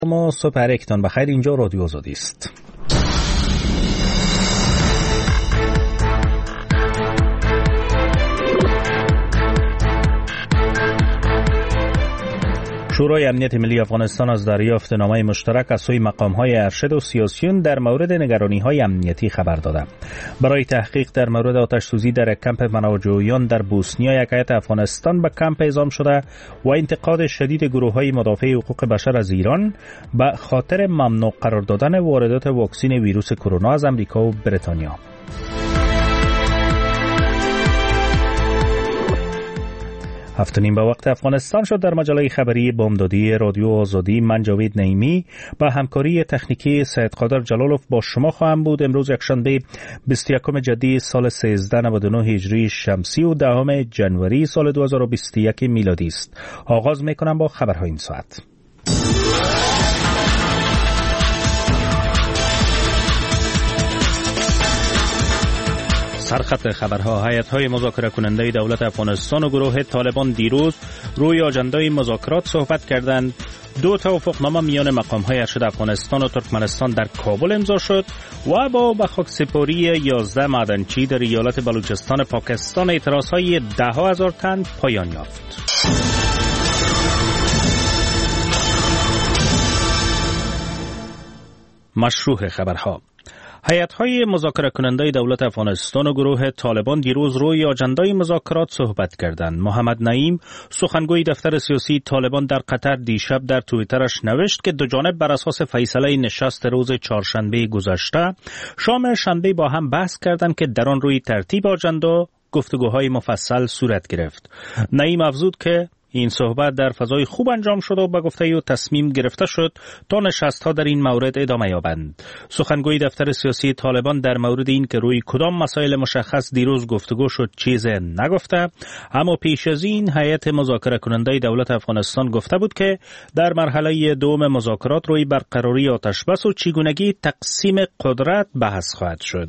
ما صبح هر یکتان بخیر. اینجا رادیو آزادی است. شورای امنیت ملی افغانستان از دریافت نامه مشترک از سوی مقام‌های ارشد و سیاسیون در مورد نگرانی‌های امنیتی خبر داده. برای تحقیق در مورد آتش‌سوزی در کمپ پناهجویان در بوسنیا، یک هیئت افغانستان به کمپ اعزام شده و انتقاد شدید گروه‌های مدافع حقوق بشر از ایران به خاطر ممنوع قرار دادن واردات واکسن ویروس کرونا از امریکا و بریتانیا. هفته‌نیم به وقت افغانستان شد. در مجله خبری بامدادی رادیو آزادی من جاوید نعیمی با همکاری تکنیکی سید قادر جلالوف با شما خواهم بود. امروز یکشنبه 21 جدی سال 1399 هجری شمسی و 10 جنوری سال 2021 میلادی است. آغاز میکنم با خبرهای این ساعت. سرخط خبرها: هیئت‌های مذاکره کننده دولت افغانستان و گروه طالبان دیروز روی آژاندای مذاکرات صحبت کردند. 2 توافقنامه میان مقام‌های ارشد افغانستان و ترکمنستان در کابل امضا شد و با به خاکسپاری 11 معدنچی در ایالت بلوچستان پاکستان اعتراضهای 10,000 تن پایان یافت. مشروع خبرها: هیئت‌های مذاکره کننده دولت افغانستان و گروه طالبان دیروز روی آژندای مذاکرات صحبت کردند. محمد نعیم، سخنگوی دفتر سیاسی طالبان در قطر، دیشب در توییترش نوشت که دو جانب بر اساس فیصله نشست روز چهارشنبه گذشته شام شنبه با هم بحث کردند که در آن روی ترتیب آژندا گفتگوهای مفصل صورت گرفت. نعیم افزود که این صحبت در فضای خوب انجام شد و به گفته او تصمیم گرفته شد تا نشست‌ها در این مورد ادامه یابند. سخنگوی دفتر سیاسی طالبان در مورد این که روی کدام مسائل مشخص دیروز گفتگو شد چیز نگفته، اما پیش از این هیئت مذاکره کننده دولت افغانستان گفته بود که در مرحله دوم مذاکرات روی برقراری آتشبس و چگونگی تقسیم قدرت بحث خواهد شد.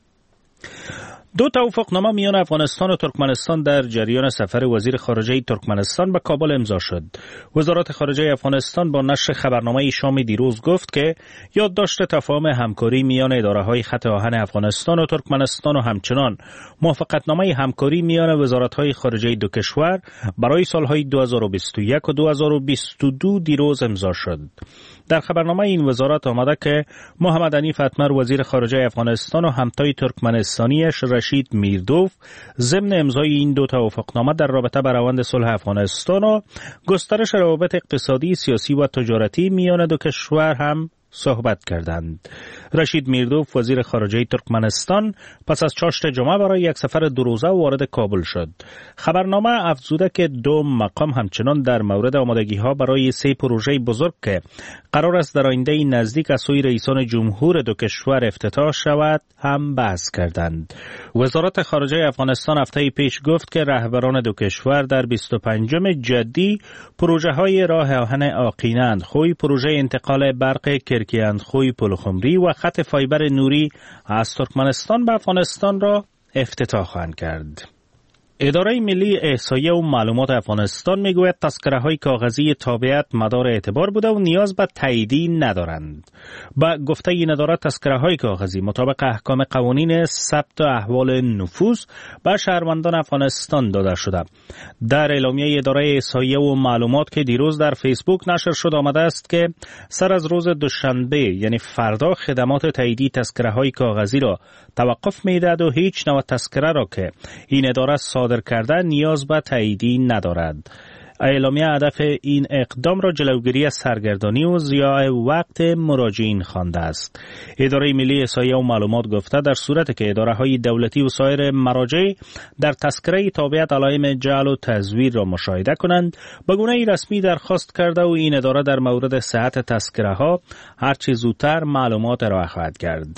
2 توافقنامه میان افغانستان و ترکمنستان در جریان سفر وزیر خارجه ترکمنستان به کابل امضا شد. وزارت خارجه افغانستان با نشر خبرنامه شام دیروز گفت که یادداشت تفاهم همکاری میان اداره‌های خط آهن افغانستان و ترکمنستان و همچنان موافقتنامه همکاری میان وزارت‌های خارجه دو کشور برای سالهای 2021 و 2022 دیروز امضا شد. در خبرنامه این وزارت آمده که محمد حنیف اتمر وزیر خارجه افغانستان و همتای ترکمنستانیش رشید میردوف ضمن امضای این 2 توافقنامه در رابطه با روند صلح افغانستان و گسترش روابط اقتصادی، سیاسی و تجارتی میان دو کشور هم صحبت کردند. رشید میردوف وزیر خارجه ترکمنستان پس از چاشت جمعه برای یک سفر 2 روزه وارد کابل شد. خبرنامه افزوده که 2 مقام همچنان در مورد آمادگی‌ها برای 3 پروژه بزرگ که قرار است در آینده نزدیک از سوی رئیسان جمهور دو کشور افتتاح شود هم بحث کردند. وزارت خارجه افغانستان هفته پیش گفت که رهبران دو کشور در 25م جدی پروژه‌های راه آهن آقین‌اندخوی، پروژه انتقال برق کرکی‌اندخوی پلخمری و خط فایبر نوری از ترکمنستان به افغانستان را افتتاح خواهند کرد. اداره ملی احصایه و معلومات افغانستان میگوید تذکره‌های کاغذی تابعیت مدار اعتبار بوده و نیاز به تاییدی ندارند. با گفته این اداره تذکره‌های کاغذی مطابق احکام قوانین ثبت احوال نفوس به شهروندان افغانستان داده شده. در اعلامیه اداره احصایه و معلومات که دیروز در فیسبوک نشر شد آمده است که سر از روز دوشنبه یعنی فردا خدمات تاییدی تذکره‌های کاغذی را توقف می‌دهد و هیچ نوع تذکره را که این اداره صادر کرده نیاز به تاییدی ندارد. اعلامیه هدف این اقدام را جلوگیری از سرگردانی و ضیاع وقت مراجعین خوانده است. اداره ملی احصایه و معلومات گفته در صورتی که اداره‌های دولتی و سایر مراجع در تذکره تابعیت علائم جعل و تزویر را مشاهده کنند، به گونه‌ای رسمی درخواست کرده و این اداره در مورد صحت تذکره‌ها هرچه زودتر معلومات ارائه خواهد کرد.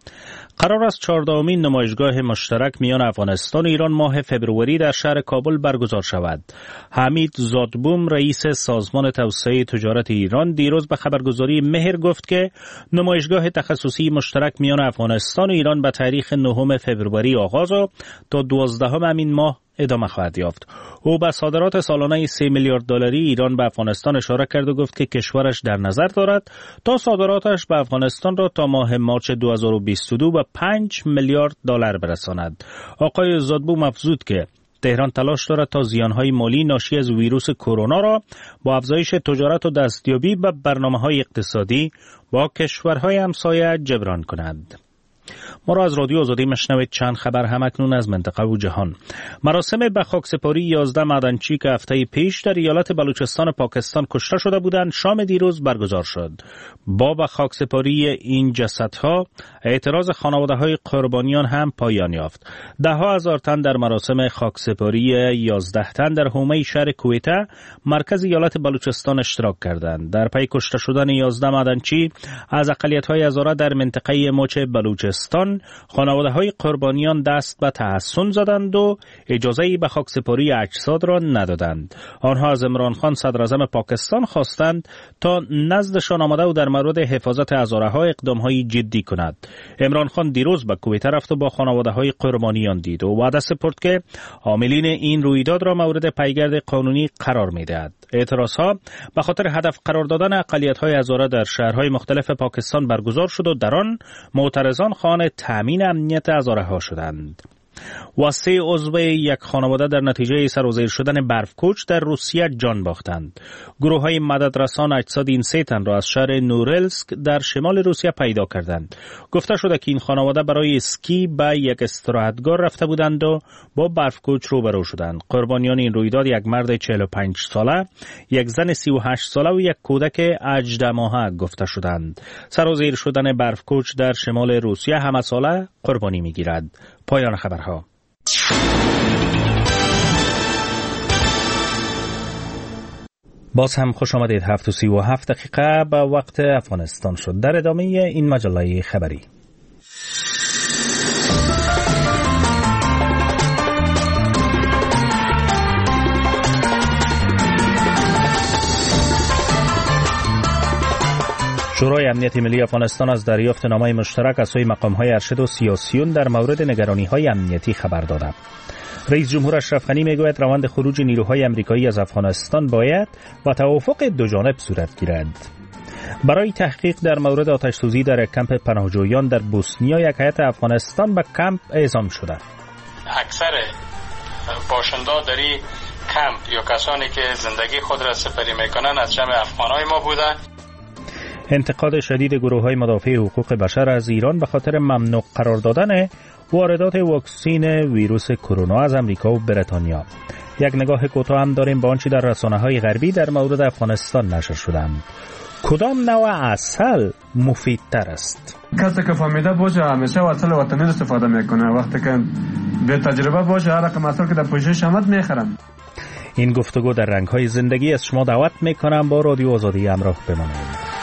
قرار است 14مین نمایشگاه مشترک میان افغانستان و ایران ماه فبروری در شهر کابل برگزار شود. حمید زادبوم رئیس سازمان توسعه تجارت ایران دیروز به خبرگزاری مهر گفت که نمایشگاه تخصصی مشترک میان افغانستان و ایران به تاریخ 9 فبروری آغاز و تا 12 همین ماه ادامه خواهد یافت. او به صادرات سالانه 3 میلیارد دلاری ایران به افغانستان اشاره کرد و گفت که کشورش در نظر دارد تا صادراتش به افغانستان را تا ماه مارچ 2022 به 5 میلیارد دلار برساند. آقای زادبو افزود که تهران تلاش دارد تا زیانهای مالی ناشی از ویروس کرونا را با افزایش تجارت و دستیابی به برنامه‌های اقتصادی با کشورهای همسایه جبران کند. ما را از رادیو آزادی مشنوید. چند خبر همکنون از منطقه و جهان. مراسم به خاکسپاری 11 معدنچی که هفته پیش در ایالت بلوچستان پاکستان کشته شده بودند شام دیروز برگزار شد. با به خاکسپاری این جسدها اعتراض خانواده‌های قربانیان هم پایان یافت. ده‌ها هزار تن در مراسم خاکسپاری 11 تن در حومه شهر کویته مرکز ایالت بلوچستان اشتراک کردند. در پی کشته شدن 11 معدنچی از اقلیت‌های هزاره در منطقه مچ بلوچستان خانواده‌های قربانیان دست به تحسن زدند و اجازه‌ای به خاکسپاری اجساد را ندادند. آنها از عمران خان صدراعظم پاکستان خواستند تا نزدشان آمده و در مورد حفاظت هزاره‌ها اقدام‌های جدی کند. عمران خان دیروز به کویته رفت و با خانواده‌های قربانیان دید و وعده سپرد که عاملین این رویداد را مورد پیگرد قانونی قرار می‌دهد. اعتراضها به خاطر هدف قرار دادن اقلیت‌های هزاره در شهرهای مختلف پاکستان برگزار شد و در آن معترضان خواهان تامین امنیت هزاره‌ها شدند. و 3 عضو یک خانواده در نتیجه سرازیر شدن برفکوچ در روسیه جان باختند. گروه‌های مددرسان اجساد این 3 تن را از شهر نورلسک در شمال روسیه پیدا کردند. گفته شده که این خانواده برای اسکی به یک استراحتگاه رفته بودند و با برفکوچ روبرو شدند. قربانیان این رویداد یک مرد 45 ساله، یک زن 38 ساله و یک کودک 18 ماهه گفته شدند. سرازیر شدن برفکوچ در شمال روسیه همه ساله قربانی می‌گیرد. پایان خبرها. باز هم خوش آمدید. 7:37 دقیقه به وقت افغانستان شد. در ادامه این مجله خبری شورای امنیت ملی افغانستان از دریافت نامه مشترک از سوی مقام‌های ارشد و سیاسیون در مورد نگرانی‌های امنیتی خبر داده. رئیس جمهور اشرف غنی میگوید روند خروج نیروهای آمریکایی از افغانستان باید و توافق دو جانب صورت گیرد. برای تحقیق در مورد آتش‌سوزی در یک کمپ پناهجویان در بوسنیا یک هیئت افغانستان به کمپ اعزام شده. اکثر باشندگان در این کمپ یا کسانی که زندگی خود را سپری میکنن از جمع افغانای ما بوده. انتقاد شدید گروه‌های مدافع حقوق بشر از ایران به خاطر ممنوع قرار دادن واردات واکسن ویروس کرونا از امریکا و بریتانیا. یک نگاه کوتاه هم داریم به آنچه در رسانه‌های غربی در مورد افغانستان نشر شده. کدام نوع عسل مفیدتر است؟ کسی که فهمیده باشه همیشه عسل وطنی استفاده میکنه. وقتی که به تجربه باشه هر رقم عسل که در پوشش آمد میخرم. این گفتگو در رنگ‌های زندگی از شما دعوت میکنم با رادیو آزادی همراه بمانید.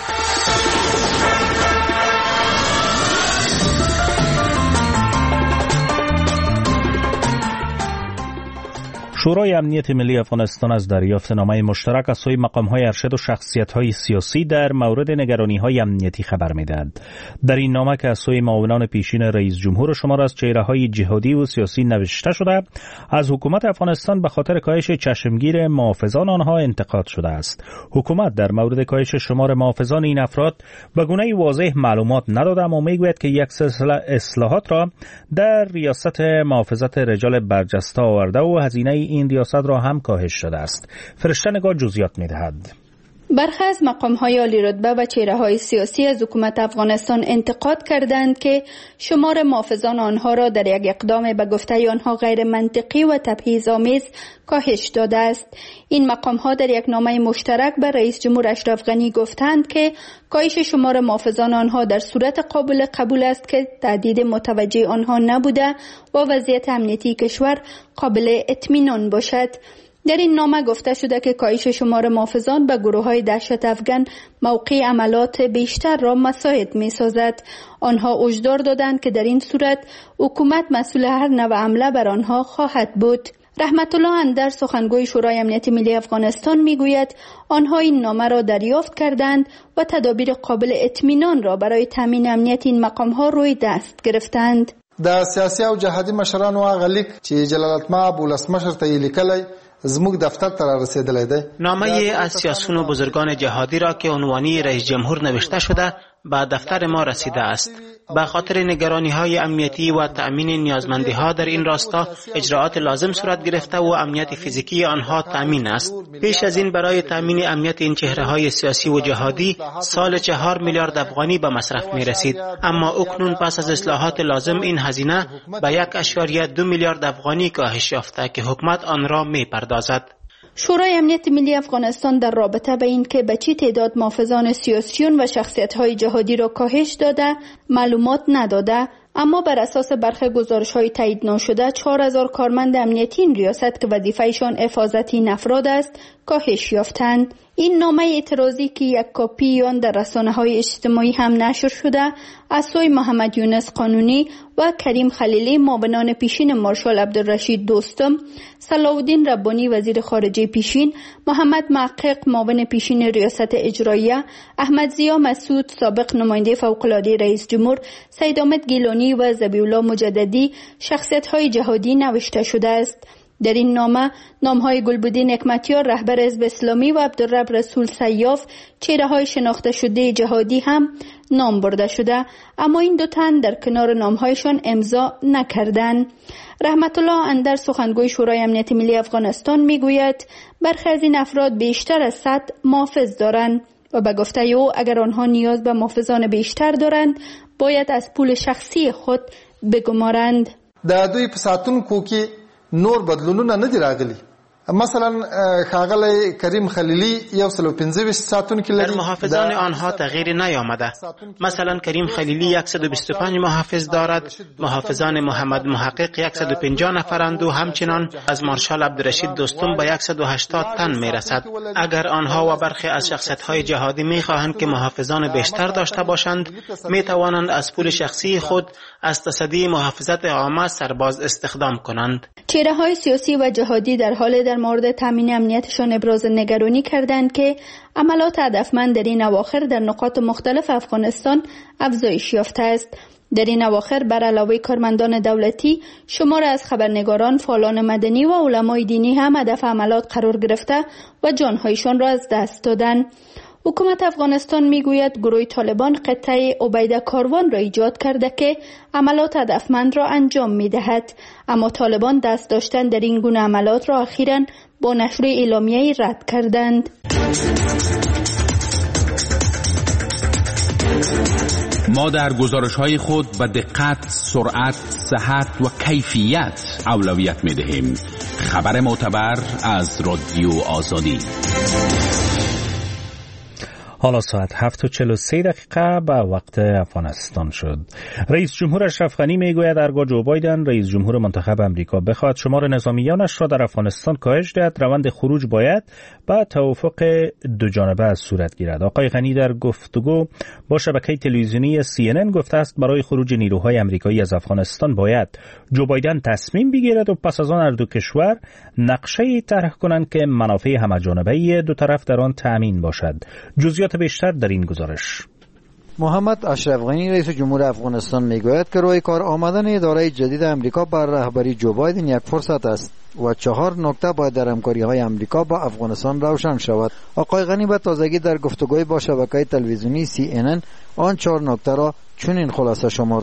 شورای امنیت ملی افغانستان از دریافت نامه مشترک از سوی مقام‌های ارشد و شخصیت‌های سیاسی در مورد نگرانی‌های امنیتی خبر می‌دهد. در این نامه که از سوی معاونان پیشین رئیس جمهور شمار از چهره‌های جهادی و سیاسی نوشته شده، از حکومت افغانستان به خاطر کاهش چشمگیر محافظان آنها انتقاد شده است. حکومت در مورد کاهش شمار محافظان این افراد به گونه واضح معلومات نداده، اما می‌گوید که یک سلسله اصلاحات را در ریاست محافظت رجال برجسته آورده و هزینه این ریاست را هم کاهش شده است. فرشته نگار جزئیات می‌دهد. برخی از مقام‌های عالی رتبه و چهره‌های سیاسی از حکومت افغانستان انتقاد کردند که شمار محافظان آنها را در یک اقدام به گفته آنها غیر منطقی و تبعیض‌آمیز کاهش داده است. این مقام‌ها در یک نامه مشترک به رئیس جمهور اشرف غنی گفتند که کاهش شمار محافظان آنها در صورت قابل قبول است که تهدید متوجه آنها نبوده و وضعیت امنیتی کشور قابل اطمینان باشد. در این نامه گفته شده که کاهش شمار محافظان به گروه‌های دهشت افغان موقع عملات بیشتر را مساعد می‌سازد. آنها هشدار دادند که در این صورت حکومت مسئول هر نوع حمله بر آنها خواهد بود. رحمت الله اندر سخنگوی شورای امنیت ملی افغانستان میگوید آنها این نامه را دریافت کردند و تدابیر قابل اطمینان را برای تامین امنیت این مقام‌ها روی دست گرفتند. د سیاسي او جهادي مشرانو هغه لیک چې جلال المآب ولسمشر ته یې لیکلی زموږ دفتر ته رسیدلی دی. نامه از سیاسیون و بزرگان جهادی را که عنوانی رئیس جمهور نوشته شده به دفتر ما رسیده است. به خاطر نگرانی‌های امنیتی و تأمین نیازمندی‌ها در این راستا اجراعات لازم صورت گرفته و امنیت فیزیکی آنها تأمین است. پیش از این برای تأمین امنیت این چهره‌های سیاسی و جهادی سال 4 میلیارد افغانی به مصرف می‌رسید، اما اکنون پس از اصلاحات لازم این هزینه به 1.2 میلیارد افغانی کاهش یافته که حکومت آن را می‌پردازد. شورای امنیت ملی افغانستان در رابطه به این که به چه تعداد محافظان سیاسیون و شخصیت‌های جهادی را کاهش داده معلومات نداده، اما بر اساس برخی گزارش‌های تایید نشده 4000 کارمند امنیتی این ریاست که وظیفه‌شان حفاظت این افراد است کاهش یافتند. این نامه اعتراضی که یک کاپی آن در رسانه‌های اجتماعی هم نشر شده از سوی محمد یونس قانونی و کریم خلیلی معاونان پیشین مارشال عبدالرشید دوستم، صلاح‌الدین ربانی وزیر خارجه پیشین، محمد محقق معاون پیشین ریاست اجراییه، احمد ضیا مسعود سابق نماینده فوق‌العاده رئیس جمهور، سید احمد گیلانی و ذبیح‌الله مجددی شخصیت‌های جهادی نوشته شده است. در این نام‌های گلبدین حکمتیار رهبر حزب اسلامی و عبدالرب رسول سیاف چهره‌های شناخته شده جهادی هم نام برده شده، اما این دو تن در کنار نام‌هایشان امضا نکردند. رحمت الله اندر سخنگوی شورای امنیت ملی افغانستان میگوید برخی از این افراد بیشتر از 100 محافظ دارند و به گفته او اگر آنها نیاز به محافظان بیشتر دارند باید از پول شخصی خود بگمارند. د دوی په ساتونکو کې نور بدلونونه نه دي راغلي. مثلا ښاغلی کریم خلیلی 115 ساتونکي لري. در محافظان آنها تغییری نیامده. مثلا کریم خلیلی 125 محافظ دارد، محافظان محمد محقق 150 نفرند و همچنان از مارشال عبدالرشید دوستم به 180 تن میرسد. اگر آنها و برخی از شخصیت‌های جهادی میخواهند که محافظان بیشتر داشته باشند، میتوانند از پول شخصی خود از تصدی محافظت عامه سرباز استخدام کنند. چهره‌های سیاسی و جهادی در حال در مورد تامین امنیتشان ابراز نگرانی کردند که عملات هدفمند در این اواخر در نقاط مختلف افغانستان افزایش یافته است. در این اواخر بر علاوه کارمندان دولتی، شمار از خبرنگاران، فعالان مدنی و علمای دینی هم هدف عملات قرار گرفته و جانهایشان را از دست دادند. حکومت افغانستان میگوید گروه طالبان قطعه عبیده کاروان را ایجاد کرده که عملات هدفمند را انجام میدهد، اما طالبان دست داشتن در این گونه عملات را اخیراً با نشر اعلامیه‌ای رد کردند. ما در گزارش‌های خود به دقت، سرعت، صحت و کیفیت اولویت می‌دهیم. خبر معتبر از رادیو آزادی. حالا ساعت 7:43 به وقت افغانستان شد. رئیس جمهور اشرف غنی میگوید اگر جو بایدن رئیس جمهور منتخب امریکا بخواهد شمار نظامیانش را در افغانستان کاهش دهد، روند خروج باید با توافق دو جانبه صورت گیرد. آقای غنی در گفتگو با شبکه تلویزیونی CNN گفته است برای خروج نیروهای امریکایی از افغانستان باید جو بایدن تصمیم بگیرد و پس از آن هر دو کشور نقشه‌ای طرح کنند که منافع همه‌جانبه دو طرف در آن تامین باشد. جزئیات بیشتر در این گزارش. محمد اشرف غنی رئیس جمهور افغانستان میگوید که روی کار آمدن اداره جدید امریکا بر رهبری جو بایدن یک فرصت است و 4 نکته باید در همکاری‌های امریکا با افغانستان روشن شود. آقای غنی به تازگی در گفتگوی با شبکه تلویزیونی CNN آن 4 نکته را چنین خلاصه شمرد: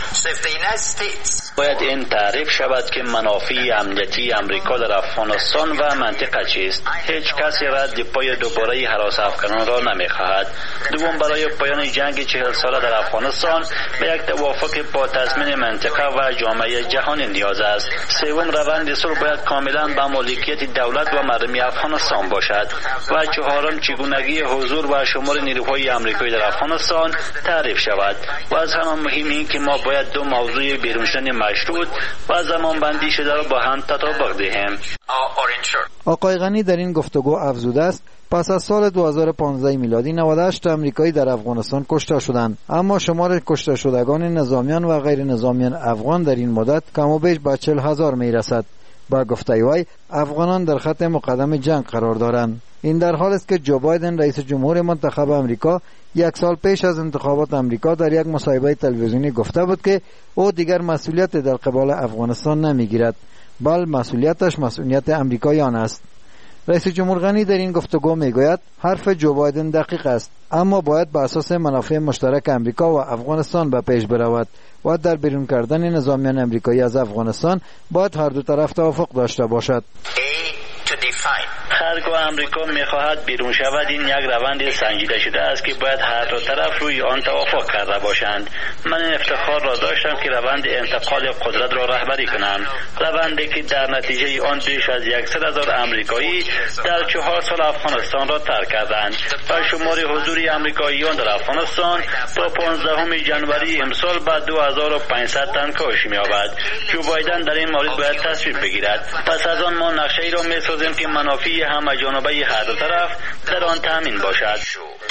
باید این تعریف شود که منافع امنیتی امریکا در افغانستان و منطقه چیست. هیچ کسی رد پای دوباره هراس افغانان را نمیخواهد. دوم، برای پایان جنگ 40 ساله در افغانستان به یک توافق با تضمین منطقه و جامعه جهانی نیاز است. سوم، روند صلح باید کاملا به مالکیت دولت و مردم افغانستان باشد. و چهارم، چگونگی حضور و شمار نیروهای امریکایی در افغانستان تعریف شود. و از همه مهم این که ما باید دو موضوع بیرونشدن مشروط و زمان بندی شده را با هم تطابق دهیم. آقای غنی در این گفتگو افزوده است پس از سال 2015 میلادی 98 امریکایی در افغانستان کشته شدند، اما شمار کشته شدگان نظامیان و غیر نظامیان افغان در این مدت کم و بیش به 40,000 میرسد. با گفته وی افغانان در خط مقدم جنگ قرار دارند. این در حال است که جو بایدن رئیس جمهور منتخب امریکا یک سال پیش از انتخابات امریکا در یک مصاحبه تلویزیونی گفته بود که او دیگر مسئولیت در قبال افغانستان نمیگیرد، بل مسئولیتش مسئولیت امریکایان است. رئیس جمهور غنی در این گفتگو میگوید حرف جو بایدن دقیق است، اما باید بر اساس منافع مشترک امریکا و افغانستان به پیش برود و در بیرون کردن نظامیان امریکایی از افغانستان باید هر دو طرف توافق داشته باشد. هرگاه امریکا میخواهد بیرون شود، این یک روند سنجیده شده است که باید هر دو طرف روی آن توافق کرده باشند. من این افتخار را داشتم که روند انتقال قدرت را رهبری کنم، روندی که در نتیجه آن بیش از 100,000 امریکایی در 4 سال افغانستان را ترک کردند و شمار حضور امریکاییان در افغانستان تا 15 جنوری امسال به 2500 تن کاهش می‌یابد. جو بایدن در این مورد باید تصمیم بگیرد. پس از آن ما نقشه‌ای را می‌سازیم که منافع همه جانبه هر دو طرف در آن تامین باشد.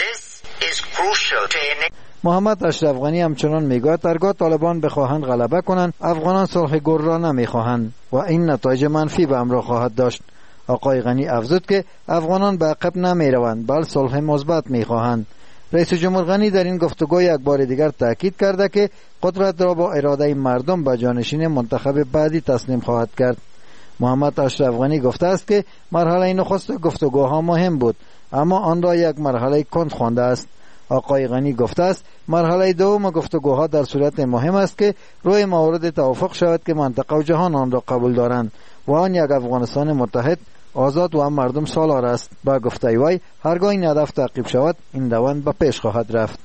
محمد اشرف غنی همچنان میگوید هرگاه طالبان بخواهند غلبه کنند، افغانان صلح گر را نمیخواهند و این نتایج منفی به همراه خواهد داشت. آقای غنی افزود که افغانان به عقب نمیروند، بل صلح مثبت میخواهند. رئیس جمهور غنی در این گفتگو یک بار دیگر تاکید کرده که قدرت را با اراده مردم به جانشین منتخب بعدی تسلیم خواهد کرد. محمد اشرف غنی گفته است که مرحله نخست گفتگوها مهم بود، اما آن را یک مرحله کند خوانده است. آقای غنی گفته است مرحله دوم گفتگوها در صورت مهم است که روی موارد توافق شود که منطقه و جهان آن را قبول دارند و آن یک افغانستان متحد، آزاد و مردم سالار است. با گفته وی هرگاه این هدف تعقیب شود، این روند به پیش خواهد رفت.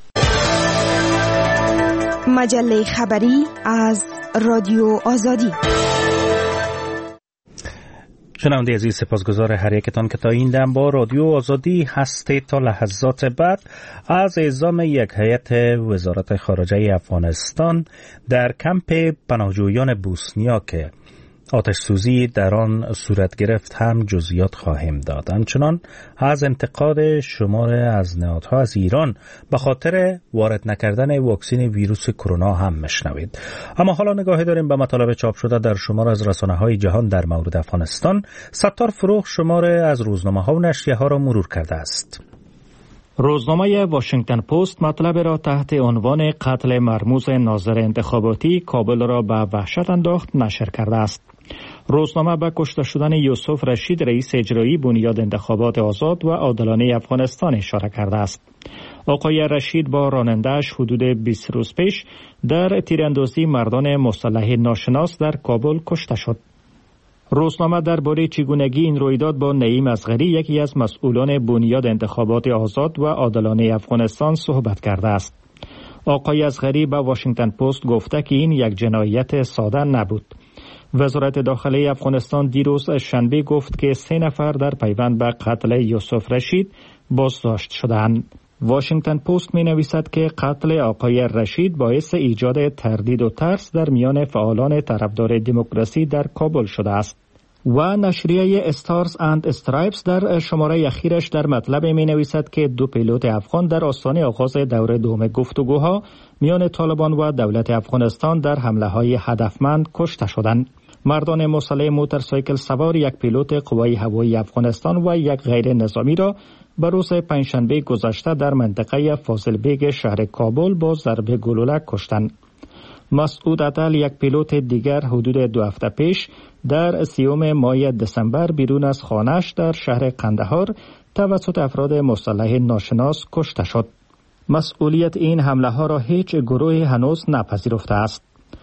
مجله خبری از رادیو آزادی. شنونده عزیز، سپاسگزار هر یکتان که تا این دم با رادیو آزادی هستید. تا لحظات بعد از اعزام یک هیئت وزارت خارجه افغانستان در کمپ پناهجویان بوسنیا که آتش سوزی در آن صورت گرفت هم جزئیات خواهیم داد. همچنان از انتقاد شمار از نهادها از ایران به خاطر وارد نکردن واکسن ویروس کرونا هم مشنوید. اما حالا نگاهی داریم به مطالب چاپ شده در شمار از رسانه‌های جهان در مورد افغانستان. ستار فروغ شمار از روزنامه‌ها و نشریه‌ها را مرور کرده است. روزنامه واشنگتن پست مطلب را تحت عنوان قتل مرموز ناظر انتخاباتی کابل را به وحشت انداخت نشر کرده است. روزنامه به کشته شدن یوسف رشید رئیس اجرایی بنیاد انتخابات آزاد و عادلانه افغانستان اشاره کرده است. آقای رشید با راننده‌اش حدود 20 روز پیش در تیراندازی مردان مسلح ناشناس در کابل کشته شد. روزنامه درباره چگونگی این رویداد با نعیم اصغری یکی از مسئولان بنیاد انتخابات آزاد و عادلانه افغانستان صحبت کرده است. آقای اصغری به واشنگتن پست گفته که این یک جنایت ساده نبود. وزارت داخلی افغانستان دیروز شنبه گفت که 3 نفر در پیوند به قتل یوسف رشید بازداشت شدند. واشنگتن پست می نویسد که قتل آقای رشید باعث ایجاد تردید و ترس در میان فعالان طرفدار دموکراسی در کابل شده است. و نشریه استارز اند استرایپس در شماره اخیرش در مطلب می نویسد که 2 پیلوت افغان در آستانه آغاز دور دوم گفتگوها میان طالبان و دولت افغانستان در حمله های هدفمند کشته شدند. مردان مسلح موتورسایکل سوار یک پیلوت قوای هوایی افغانستان و یک غیر نظامی را به روز پنجشنبه گذشته در منطقه فاضل بیگ شهر کابل با ضرب گلوله کشتند. مسعود عدل یک پیلوت دیگر حدود 2 هفته پیش در 30 ماه دسامبر بیرون از خانه‌اش در شهر قندهار توسط افراد مسلح ناشناس کشته شد. مسئولیت این حمله ها را هیچ گروهی هنوز نپذیرفته است.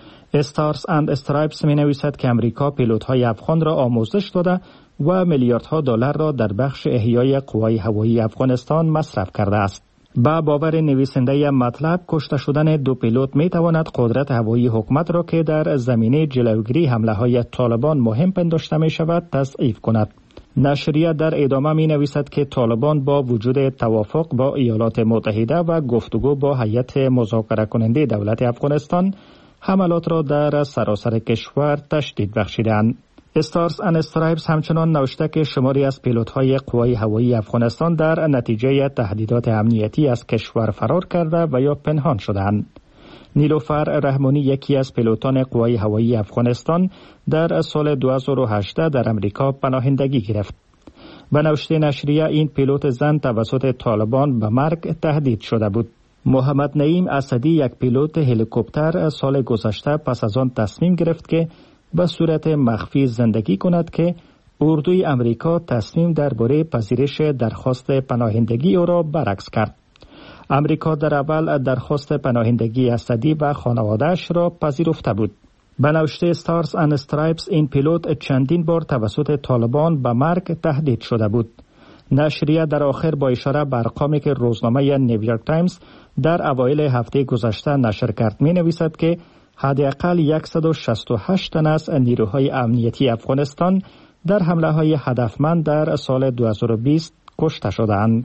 استارز اند استرایپس می نویسد که امریکا پیلوت های افغان را آموزش داده و میلیاردها دلار را در بخش احیای قوای هوایی افغانستان مصرف کرده است. با باور نویسنده مطلب کشته شدن 2 پیلوت می تواند قدرت هوایی حکومت را که در زمینه جلوگیری حمله های طالبان مهم پنداشته می شود تضعیف کند. نشریه در ادامه می نویسد که طالبان با وجود توافق با ایالات متحده و گفتگو با هیئت مذاکره کننده دولت افغانستان حملات را در سراسر کشور تشدید بخشیدند. استارز اند استرایپس همچنان نوشته که شماری از پیلوت‌های قوای هوایی افغانستان در نتیجه تهدیدات امنیتی از کشور فرار کرده و یا پنهان شدند. نیلوفر رحمانی یکی از پیلوتان قوای هوایی افغانستان در سال 2018 در امریکا پناهندگی گرفت. به نوشته نشریه این پیلوت زن توسط طالبان به مرگ تهدید شده بود. محمد نعیم اسدی یک پیلوت هلیکوپتر سال گذشته پس از آن تصمیم گرفت که به صورت مخفی زندگی کند که اردوی امریکا تصمیم درباره پذیرش درخواست پناهندگی او را برعکس کرد. امریکا در اول درخواست پناهندگی اسدی و خانواده‌اش را پذیرفته بود. به نوشته ستارز اند استرایپس این پیلوت چندین بار توسط طالبان به مرگ تهدید شده بود. نشریه در آخر با اشاره به ارقامی که روزنامه نیویورک تایمز در اوایل هفته گذشته نشر کرد می نویسد که حداقل 168 تن از نیروهای امنیتی افغانستان در حمله های هدفمند در سال 2020 کشته شدند.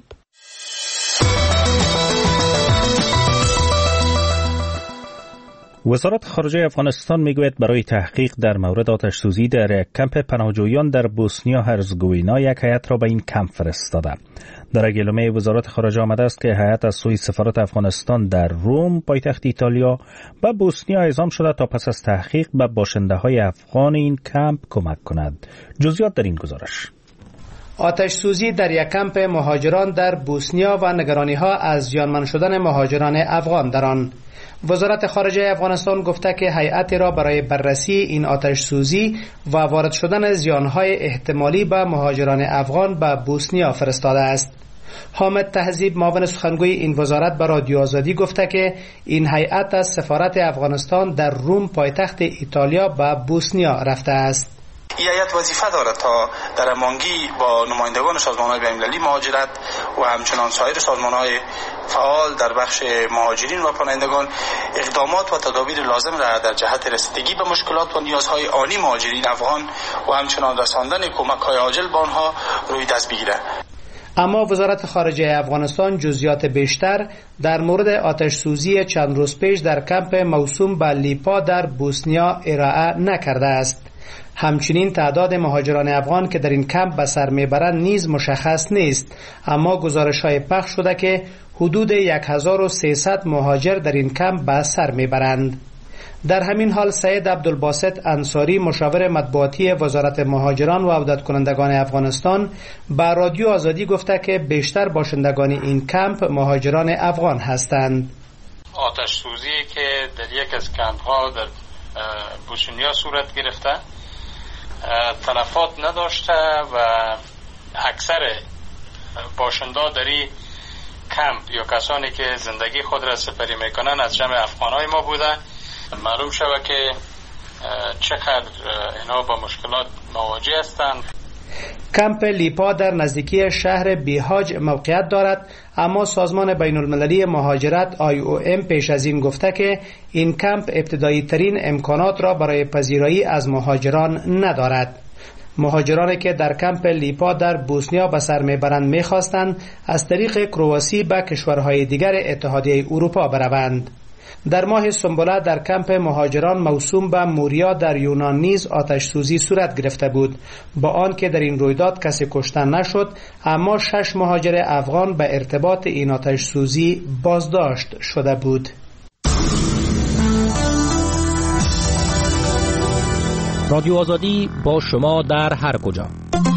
وزارت خارجه افغانستان میگوید برای تحقیق در مورد آتش‌سوزی در یک کمپ پناهجویان در بوسنیا هرزگوینا یک هیئت را به این کمپ فرستاده. در اعلامیه وزارت خارجه آمده است که هیئت از سوی سفارت افغانستان در روم پایتخت ایتالیا به بوسنیا اعزام شده تا پس از تحقیق به باشنده‌های افغان این کمپ کمک کند. جزئیات در این گزارش. آتش سوزی در یک کمپ مهاجران در بوسنیا و نگرانی‌ها از زیانمند شدن مهاجران افغان در آن. وزارت خارجه افغانستان گفته که هیئتی را برای بررسی این آتش سوزی و وارد شدن زیانهای احتمالی به مهاجران افغان به بوسنیا فرستاده است. حامد تهذیب معاون سخنگوی این وزارت به رادیو آزادی گفته که این هیئت از سفارت افغانستان در روم پایتخت ایتالیا به بوسنیا رفته است. این هیئت وظیفه دارد تا در هماهنگی با نمایندگان سازمان‌های بین‌المللی مهاجرت و همچنان سایر سازمان‌های فعال در بخش مهاجرین و پناهندگان اقدامات و تدابیر لازم را در جهت رسیدگی به مشکلات و نیازهای آنی مهاجرین افغان و همچنان رساندن کمک‌های عاجل به آنها روی دست بگیرد. اما وزارت خارجه افغانستان جزئیات بیشتر در مورد آتش سوزی چند روز پیش در کمپ موسوم به لیپا در بوسنیا ارائه نکرده است. همچنین تعداد مهاجران افغان که در این کمپ به سر میبرند نیز مشخص نیست، اما گزارش‌های پخش شده که حدود 1300 مهاجر در این کمپ به سر میبرند. در همین حال سید عبدالباسط انصاری مشاور مطبوعاتی وزارت مهاجران و عودت کنندگان افغانستان به رادیو آزادی گفته که بیشتر باشندگان این کمپ مهاجران افغان هستند. آتش سوزی که در یک از کمپ ها در بوسنیا صورت گرفته تلفات نداشته و اکثر باشنده در این کمپ یا کسانی که زندگی خود را سپری میکنن از جمع افغانای ما بوده. معلوم شود که چقدر اینا با مشکلات مواجه هستند. کمپ لیپا در نزدیکی شهر بیهاج موقعیت دارد، اما سازمان بین المللی مهاجرت IOM پیش از این گفته که این کمپ ابتدایی ترین امکانات را برای پذیرایی از مهاجران ندارد. مهاجرانی که در کمپ لیپا در بوسنیا به سر میبرند میخواستند از طریق کرواسی به کشورهای دیگر اتحادیه اروپا بروند. در ماه سنبله در کمپ مهاجران موسوم به موریا در یونان نیز آتش سوزی صورت گرفته بود، با آنکه در این رویداد کسی کشته نشد، اما 6 مهاجر افغان به ارتباط این آتش سوزی بازداشت شده بود. رادیو آزادی با شما در هر کجا.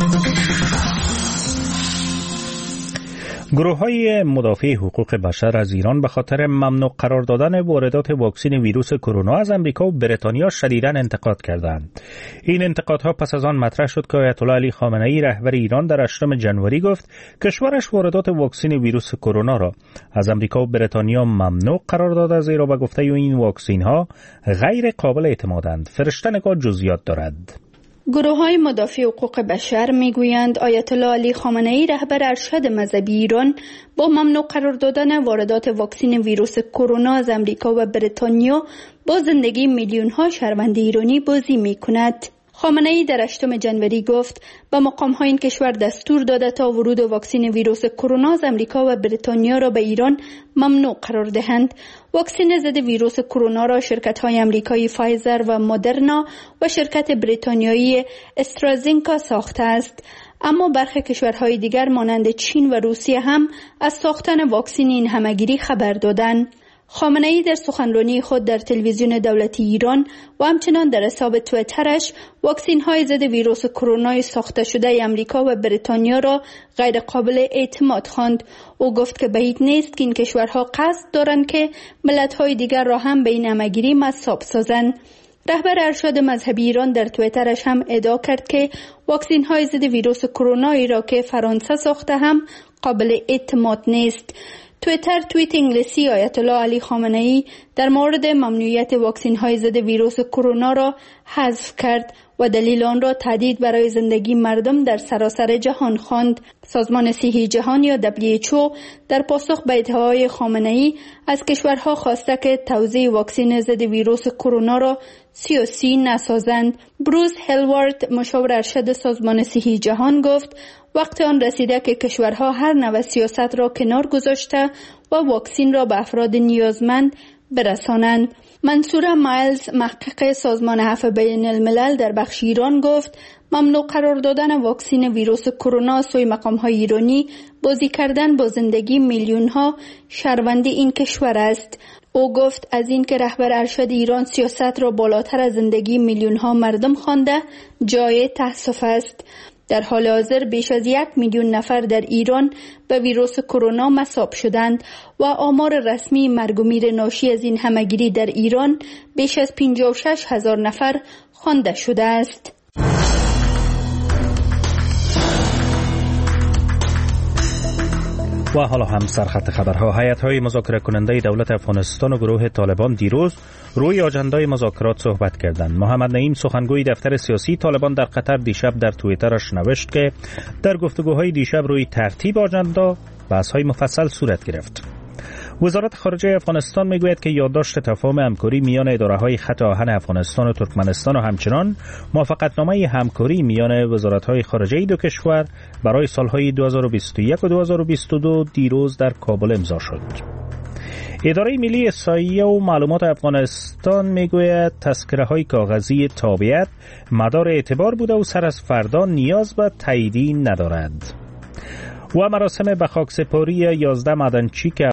گروه‌های مدافع حقوق بشر از ایران به خاطر ممنوع قرار دادن واردات واکسن ویروس کرونا از امریکا و بریتانیا شدیداً انتقاد کردند. این انتقادها پس از آن مطرح شد که آیت الله علی خامنه‌ای رهبر ایران در 8 جنوری گفت کشورش واردات واکسن ویروس کرونا را از امریکا و بریتانیا ممنوع قرار داده، زیرا به گفته این واکسن‌ها غیر قابل اعتمادند. فرشته نگار جزئیات دارد. گروه‌های مدافع حقوق بشر میگویند آیت الله علی خامنه‌ای رهبر ارشد مذهبی ایران با ممنوع قرار دادن واردات واکسن ویروس کرونا از امریکا و بریتانیا با زندگی میلیون‌ها شهروند ایرانی بازی می‌کند. خامنه‌ای در 8 جنوری گفت به مقام‌های این کشور دستور داده تا ورود واکسن ویروس کرونا از امریکا و بریتانیا را به ایران ممنوع قرار دهند. واکسن ضد ویروس کرونا را شرکت‌های آمریکایی فایزر و مدرنا و شرکت بریتانیایی استرازینکا ساخته است، اما برخی کشورهای دیگر مانند چین و روسیه هم از ساختن واکسن این همگیری خبر دادند. خامنه‌ای در سخنرانی خود در تلویزیون دولتی ایران و همچنان در حساب توییترش واکسین‌های ضد ویروس کرونا ساخته شده آمریکا و بریتانیا را غیر قابل اعتماد خواند. او گفت که بعید نیست که این کشورها قصد دارند که ملت‌های دیگر را هم به این همه‌گیری مصاب سازند. رهبر ارشد مذهبی ایران در توییترش هم ادعا کرد که واکسین‌های ضد ویروس کرونا را که فرانسه ساخته هم قابل اعتماد نیست. توییت انگلیسی آیت الله علی خامنه‌ای در مورد ممنوعیت واکسین‌های ضد ویروس کرونا را حذف کرد و دلیل آن را تهدید برای زندگی مردم در سراسر جهان خواند. سازمان صحی جهان یا WHO در پاسخ به ادعاهای خامنه‌ای از کشورها خواسته که توزیع واکسن ضد ویروس کرونا را سیاسی نسازند. بروس هلوارد مشاور ارشد سازمان صحی جهان گفت وقت آن رسیده که کشورها هر نوع سیاست را کنار گذاشته و واکسن را به افراد نیازمند برسانند. منصور مایلز محقق سازمان عفو بین الملل در بخش ایران گفت ممنوع قرار دادن واکسن ویروس کرونا سوی مقام‌های ایرانی بازی کردن با زندگی میلیون‌ها شهروند این کشور است. او گفت از این که رهبر ارشد ایران سیاست را بالاتر از زندگی میلیون‌ها مردم خوانده جای تأسف است. در حال حاضر بیش از 1 میلیون نفر در ایران به ویروس کرونا مصاب شدند و آمار رسمی مرگ و میر ناشی از این همه‌گیری در ایران بیش از 56,000 نفر خوانده شده است. و حالا هم سرخط خبرها. هیئت‌های مذاکره کننده دولت افغانستان و گروه طالبان دیروز روی آژندای مذاکرات صحبت کردند. محمد نعیم سخنگوی دفتر سیاسی طالبان در قطر دیشب در توییترش نوشت که در گفتگوهای دیشب روی ترتیب آژندا بحث‌های مفصل صورت گرفت. وزارت خارجه افغانستان میگوید که یادداشت تفاهم همکاری میان اداره‌های خط آهن افغانستان و ترکمنستان و همچنان موافقتنامه همکاری میان وزارت‌های خارجه دو کشور برای سالهای 2021 و 2022 دیروز در کابل امضا شد. اداره ملی احصایه و معلومات افغانستان میگوید تذکره‌های کاغذی تابعیت مدار اعتبار بوده و سر از فردا نیاز به تاییدی ندارد. و مراسم به خاکسپاری 11 معدنچی که